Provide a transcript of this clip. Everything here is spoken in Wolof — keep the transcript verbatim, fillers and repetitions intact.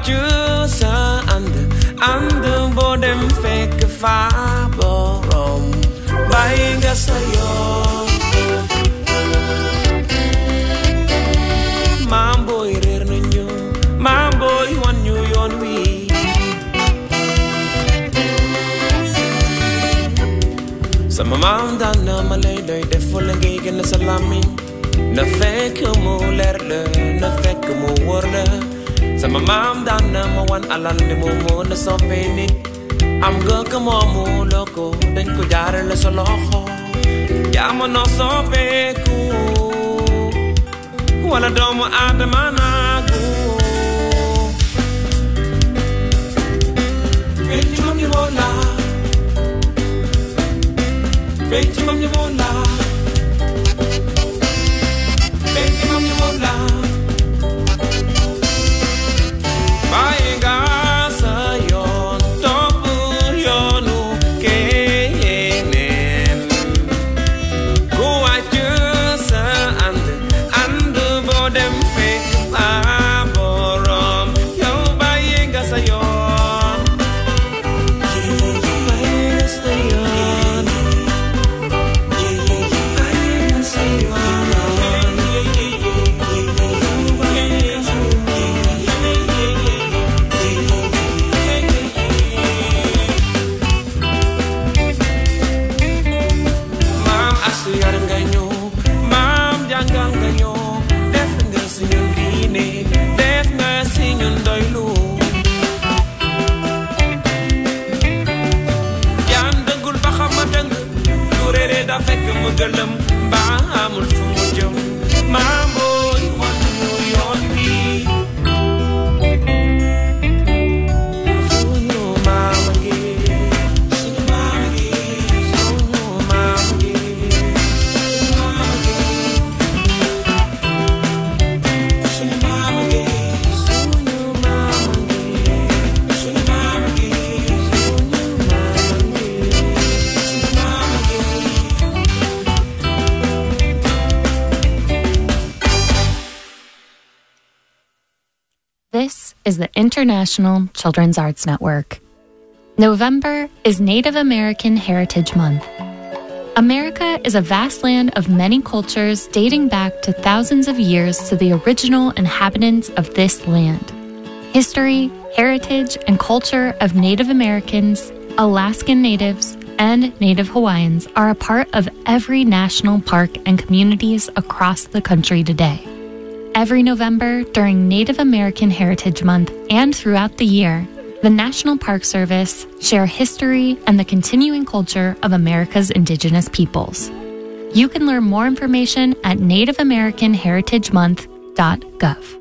wàccu sa ànd ànd boo dem fekk fa borom bàyyi nga sa yoon maam booy réer nañu maam booy wan ñu yoon wi sama maam daan na ma lay doy def la ngay gën sa làmmiñ na fekk mu leer la na fekk mu wóor la sama maam daan na ma wan alal ni mu mën a soppee nit am nga ko moomu loo ko dañ ko jaarale sa loxo jamono soppeeku wala doomu aadama naagu penc mam ñu woon la penc mam ñu woon la penc mam ñu woon la bàyyi nga sa yoon topp yoonu keneen ku wàcc sa ànd ànd boo dem fekk fa borom yow bàyyi nga sa yoon bàyyi nga sa yoon bàyyi nga sa yoon gëlëm ba amul fu mu jëm maam booy wan ñu yoon bi suñu maam gi suñu maam gi suñu maam gi suñu maam gi suñu maam gi suñu maam gi This is the International Children's Arts Network. November is Native American Heritage Month. America is a vast land of many cultures dating back to thousands of years to the original inhabitants of this land. History, heritage, and culture of Native Americans, Alaskan Natives, and Native Hawaiians are a part of every national park and communities across the country today. Every November, during Native American Heritage Month and throughout the year, the National Park Service share history and the continuing culture of America's indigenous peoples. You can learn more information at native american heritage month dot gov.